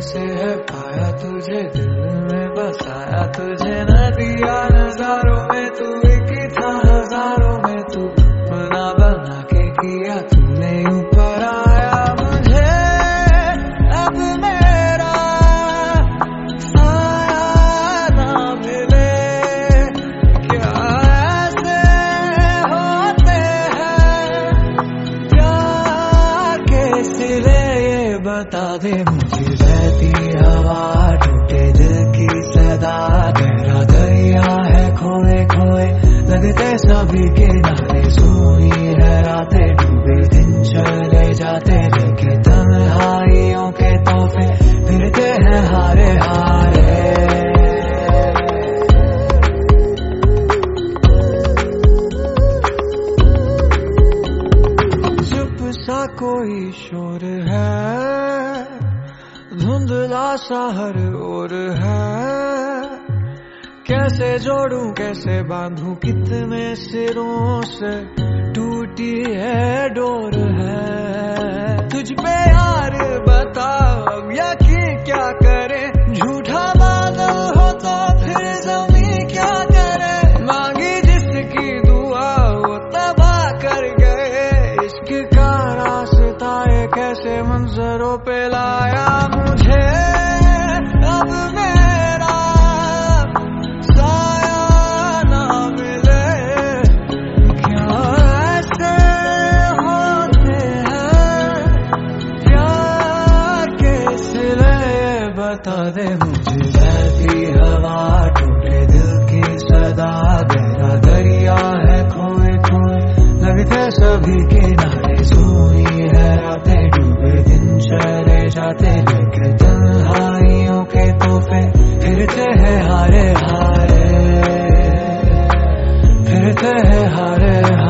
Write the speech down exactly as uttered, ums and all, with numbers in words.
से है पाया तुझे, दिल में बसाया तुझे, न दिया नजारों में तू एक ही था हजारों में, तू अपना बना के किया तूने ऊपर आया मुझे अब मेरा साया ना मिले। क्या ऐसे होते हैं प्यार के सिले, ये बता दे मुझे। बहती हवा टूटे दिल की सदा, गहरा दरिया है खोए खोए लगते सभी किनारे, सोई है रातें डूबे दिन चले जाते, लेके तन्हाइयों के तोहफे फिरते हैं हारे हारे। चुप सा कोई शोर है, धुंधला सा हर ओर है, कैसे जोड़ूं कैसे बांधूं, कितने सिरों से टूटी है डोर है। तुझ पे यार बता अब यकीन क्या करे, झूठा बादल हो तो फिर जमीन क्या करे, मांगी जिसकी दुआ वो तबाह कर गए, इश्क का रास्ता ये कैसे मंजरों पे लाया मुझे अब मेरा साया ना मिले। क्या ऐसे होते हैं प्यार के सिले, बता दे मुझे। बहती हवा टूटे दिल की सदा, गहरा दरिया है खोए खोए लगते सभी किनारे, सोई है रातें डूबे दिन चले जाते, लेके तन्हाइयों के तोहफे फिरते हैं हारे हारे, फिरते हैं हारे हारे।